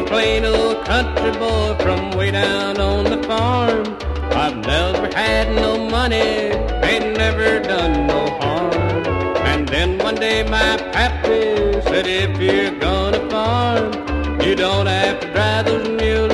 plain old country boy from way down on the farm. I've never had no money, ain't never done no harm. And then one day my pappy said, if you're gonna farm, you don't have to drive those mules